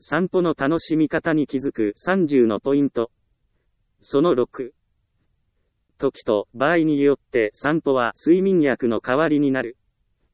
散歩の楽しみ方に気づく30のポイント。その6。時と場合によって散歩は睡眠薬の代わりになる。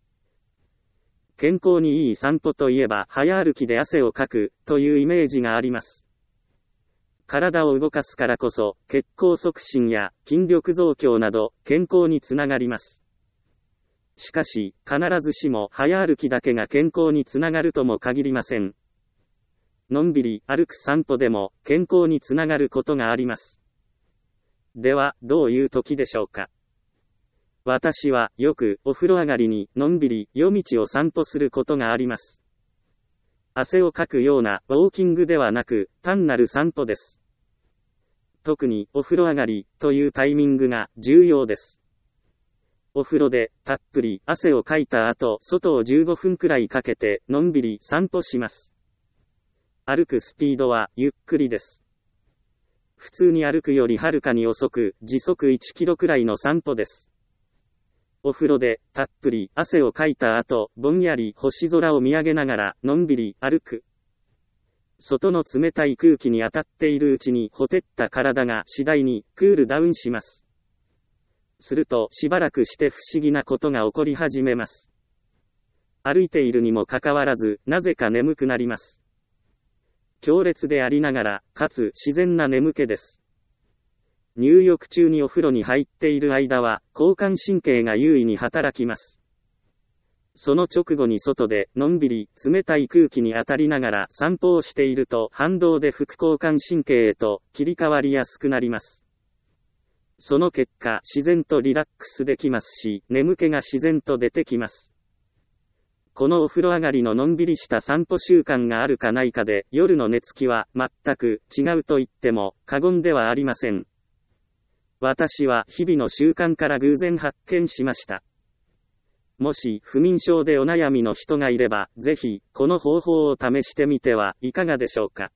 健康にいい散歩といえば早歩きで汗をかくというイメージがあります。体を動かすからこそ血行促進や筋力増強など健康につながります。しかし必ずしも早歩きだけが健康につながるとも限りません。のんびり歩く散歩でも健康につながることがあります。ではどういう時でしょうか。私はよくお風呂上がりにのんびり夜道を散歩することがあります。汗をかくようなウォーキングではなく単なる散歩です。特にお風呂上がりというタイミングが重要です。お風呂でたっぷり汗をかいた後、外を15分くらいかけてのんびり散歩します。歩くスピードはゆっくりです。普通に歩くよりはるかに遅く時速1キロくらいの散歩です。お風呂でたっぷり汗をかいた後、ぼんやり星空を見上げながらのんびり歩く。外の冷たい空気に当たっているうちにほてった体が次第にクールダウンします。するとしばらくして不思議なことが起こり始めます。歩いているにもかかわらず、なぜか眠くなります。強烈でありながら、かつ自然な眠気です。入浴中にお風呂に入っている間は、交感神経が優位に働きます。その直後に外でのんびり冷たい空気に当たりながら散歩をしていると反動で副交感神経へと切り替わりやすくなります。その結果、自然とリラックスできますし、眠気が自然と出てきます。このお風呂上がりののんびりした散歩習慣があるかないかで、夜の寝つきは全く違うと言っても過言ではありません。私は日々の習慣から偶然発見しました。もし不眠症でお悩みの人がいれば、ぜひこの方法を試してみてはいかがでしょうか。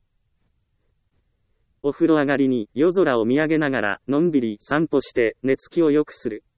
お風呂上がりに夜空を見上げながらのんびり散歩して寝つきを良くする。